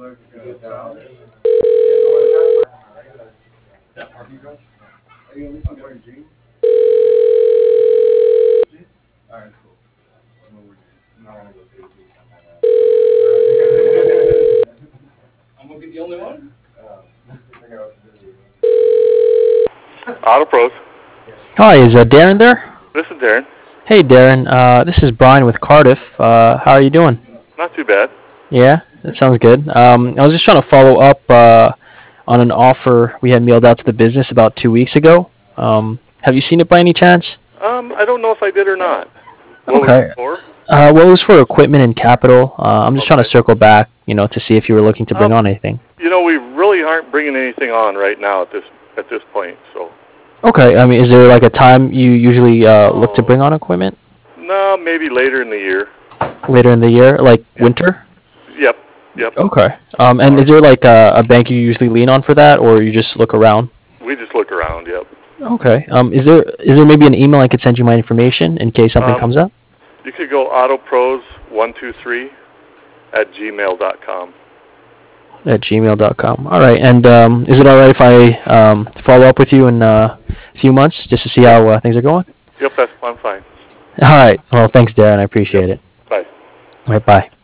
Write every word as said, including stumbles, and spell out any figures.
That parking garage? Are you at least wearing jeans? Jeans? Alright, cool. I'm gonna wear jeans. I'm not gonna go through jeans. I'm gonna be the only one? Auto Pros. Hi, is uh, Darren there? This is Darren. Hey, Darren. Uh, this is Brian with Cardiff. Uh, how are you doing? Not too bad. Yeah, that sounds good. Um, I was just trying to follow up uh, on an offer we had mailed out to the business about two weeks ago. Um, have you seen it by any chance? Um, I don't know if I did or not. What Okay. was it for? Uh, well, it was for equipment and capital. Uh, I'm just Okay. trying to circle back, you know, to see if you were looking to bring Um, on anything. You know, we really aren't bringing anything on right now at this at this point. So, Okay. I mean, is there like a time you usually uh, look to bring on equipment? no, maybe later in the year. Later in the year, like winter? Yep. Yep. Okay. Um, and is there like a, a bank you usually lean on for that, or you just look around? We just look around. Yep. Okay. Um, is there is there maybe an email I could send you my information in case something Um, comes up? You could go autopros one two three at gmail dot com. At gmail dot com. All right. And um, is it all right if I um, follow up with you in uh, a few months just to see how uh, things are going? Yep, that's I'm fine. All right. Well, thanks, Darren. I appreciate it. Bye. All right. Bye.